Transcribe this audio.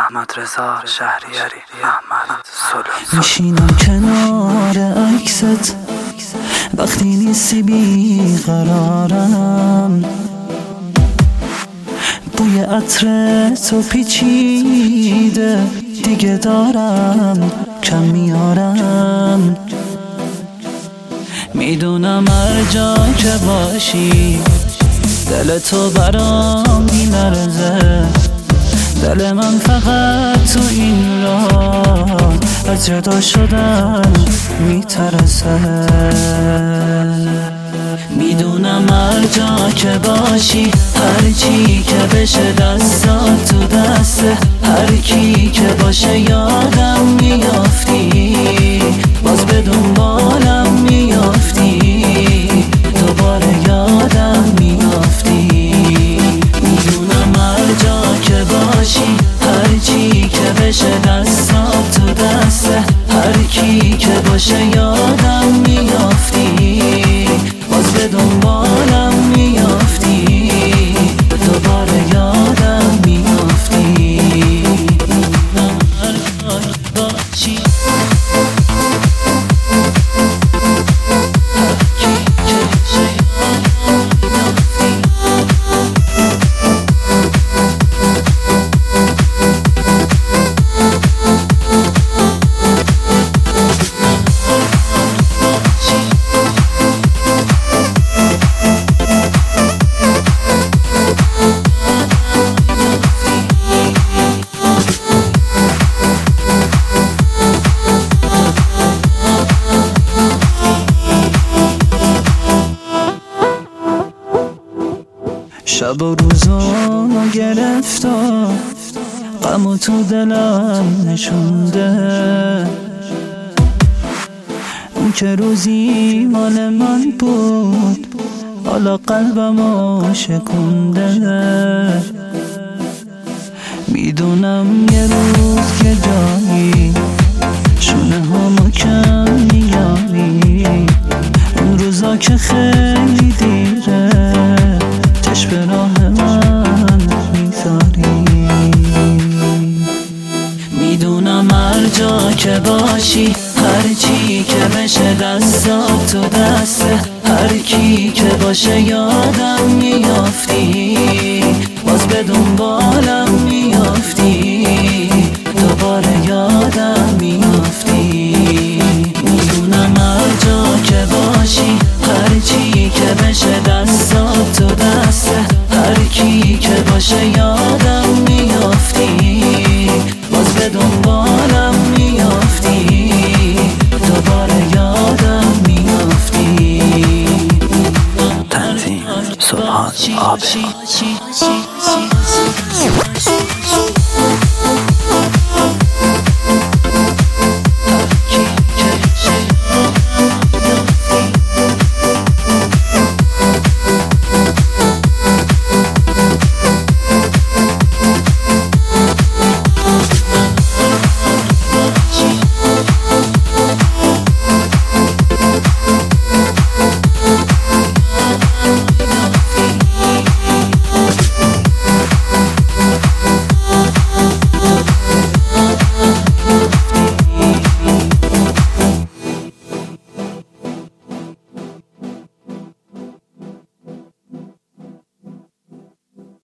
احمد رضا شهریاری، احمد سلو. میشینم کنار عکست وقتی نیستی بی قرارم، بوی عطر تو پیچیده دیگه دارم کم میارم. میدونم هر جا که باشی دل تو برام میلرزه، دل من فقط تو این راه از جدا شدن میترسه. میدونم هر جا که باشی، هر چی که بشه دستات تو دسته، هر کی که باشه یادم میافتی، باز به دنبالم میافتی، دوباره یادم میافتی. میدونم هر جا که باشی، هر چی که بشه دستات تو دسته، هر کی که باشه یادم میافتی، باز به دنبالم میافتی، دوباره یادم میافتی. میدونم هر جا که باشی، شب و روزو گرفتا غم تو دلم نشونده، اون که روزی مال من بود حالا قلبمو شکونده. میدونم یه روز که جایی شونه همو کم میاری، اون روزا که خیلی دیره چشم به راه من میذاری. میدونم هر جا که باشی، هر چی که بشه دستات تو دسته، هر کی که باشه یادم میافتی، باز به دنبالم میافتی، دوباره یادم میافتی. میدونم هر جا که باشی، هر چی که بشه دستات تو دسته، هر کی که باشه